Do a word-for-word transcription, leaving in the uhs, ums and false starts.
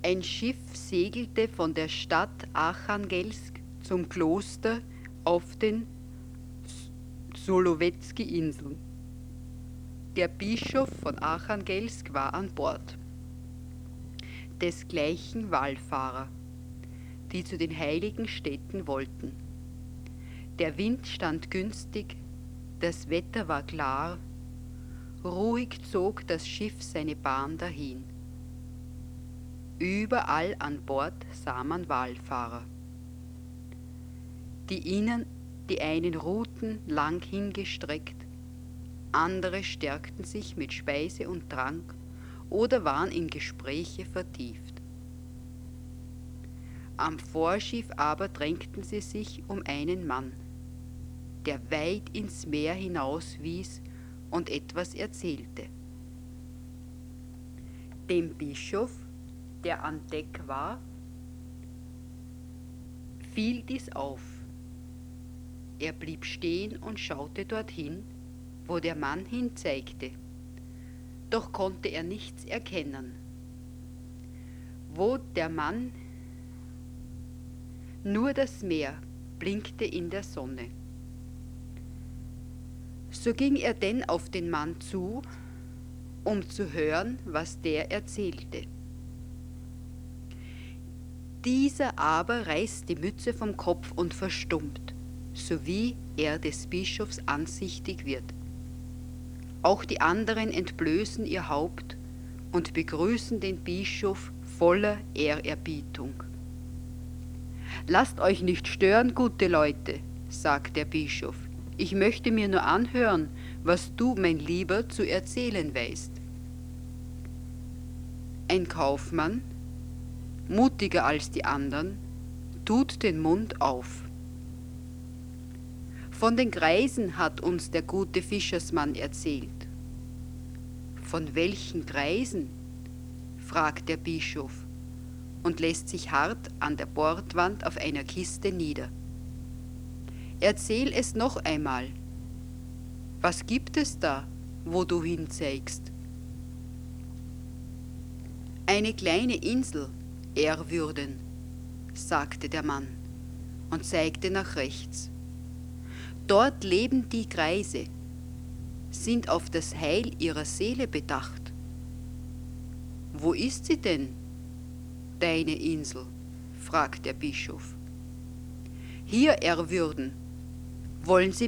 Ein Schiff segelte von der Stadt Archangelsk zum Kloster auf den Solowezki-Inseln. Der Bischof von Archangelsk war an Bord, desgleichen Wallfahrer, die zu den heiligen Städten wollten. Der Wind stand günstig, das Wetter war klar, ruhig zog das Schiff seine Bahn dahin. Überall an Bord sah man Wallfahrer. Die, ihnen, die einen ruhten lang hingestreckt, andere stärkten sich mit Speise und Trank oder waren in Gespräche vertieft. Am Vorschiff aber drängten sie sich um einen Mann, der weit ins Meer hinaus wies und etwas erzählte. Dem Bischof, der an Deck war, fiel dies auf. Er blieb stehen und schaute dorthin, wo der Mann hinzeigte, doch konnte er nichts erkennen. Wo der Mann, nur das Meer blinkte in der Sonne. So ging er denn auf den Mann zu, um zu hören, was der erzählte. Dieser aber reißt die Mütze vom Kopf und verstummt, sowie er des Bischofs ansichtig wird. Auch die anderen entblößen ihr Haupt und begrüßen den Bischof voller Ehrerbietung. »Lasst euch nicht stören, gute Leute«, sagt der Bischof. »Ich möchte mir nur anhören, was du, mein Lieber, zu erzählen weißt.« Ein Kaufmann, mutiger als die anderen, tut den Mund auf. »Von den Greisen hat uns der gute Fischersmann erzählt.« »Von welchen Greisen?« fragt der Bischof und lässt sich hart an der Bordwand auf einer Kiste nieder. »Erzähl es noch einmal. Was gibt es da, wo du hinzeigst?« »Eine kleine Insel, Ehrwürden«, sagte der Mann und zeigte nach rechts. »Dort leben die Greise, sind auf das Heil ihrer Seele bedacht.« »Wo ist sie denn, deine Insel?« fragt der Bischof. »Hier, Ehrwürden, wollen Sie